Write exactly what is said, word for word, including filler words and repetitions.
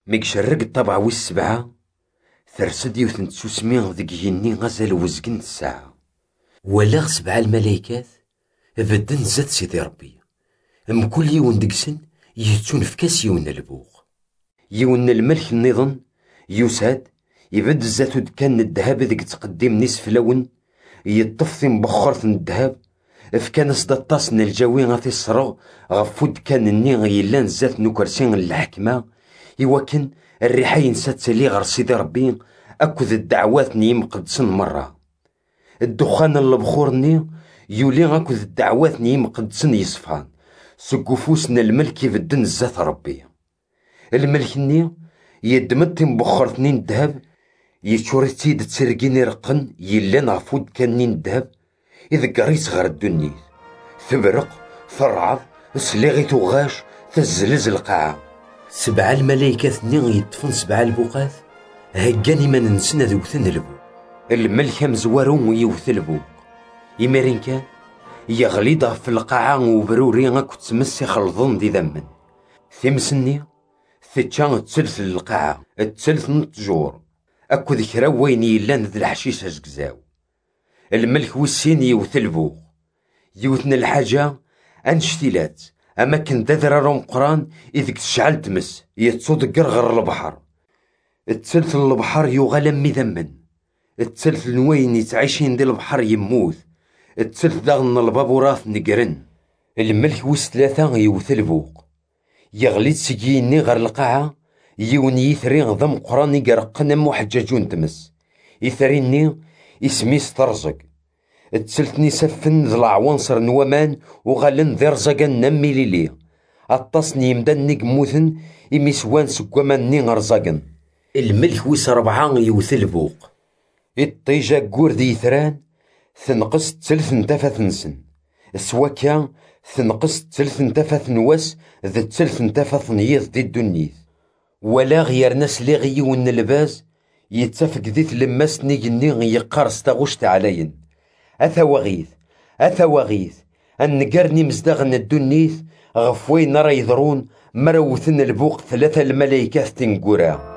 ميك شرق الطبع والسبعة ثرسد يوثن تسوسمي ذك يني غزل وزقن الساعة ولا سبعة الملايكات بدن زاد سيدي ربي ام كل يون دقسن يتون في كاس يون البوغ يون الملك النظن يوساد يبد زاتو كان الذهب ذيك تقدم نصف لون يطفي مبخرة الذهب فكان صدا الطاسن الجوي غاثي الصرغ غفود كان الني يلان زات نكرسين الحكمة يوكن الريحة ينسات تسلي غير سيدي ربي أكد الدعوات ني مقدسن مرة الدخان البخور ني يولي أكد الدعوات ني مقدسن يصفان سقفوسنا الملك يبدن زات ربي الملك ني يدمت مبخر ثنين الذهب يتشورتي تسرقيني رقن يلان غفود كان نين الذهب إذا قريت غير الدنيا ثبرق ثرعض سليغي تغاش تزلز القاعة سبعة الملايكة ثنين يطفن سبعة البوقات هكاني ما ننسنا ذوثن البو الملك مزوارون ويوث البو يمارين كان يغليض في القاعة وبروري غاكو تمسي خلظن دي ذمن ثمسني ثتشان تسلث القاعة التسلث نتجور أكو ذكرى وين يلان ذي الحشيش هزقزاو الملك والسين يوث البوغ يوثن الحاجة أنشتيلات أماكن ذذرة روم قران إذك تشعل تمس يتصود قرغر البحر التسلث البحر يغلم مذمن التسلث الوين يتعيشين دي البحر يموت التسلث داغن البابوراث نقرن الملك وستلاثة يوث البوغ يغلي تسقيني غير القاعة يون يثري ضم قران يقرقن محججون تمس يثريني اسمي سترزق التسلثني سفن ذي العوانصر نوامان وغالن ذي رزقا نمي ليلي التصني يمدن نقموثن يميسوان سقوامان ني غرزقن الملك ويس ربعان يوث البوق الطيجة قور ذي ثران ثنقص تسلث نتفث نسن سواكا ثنقص تسلث نتفث نواس ذا تسلث نتفث نيض دي الدنيث ولا غير ناس لي غيون الباز يتفق ذيث لماس نيجني يقارس تغوشت علين أثا وغيث أثا وغيث النقرني مزدغن الدنيث غفوين راه يضرون مروثن البوق ثلاثة الملايكات تنقورا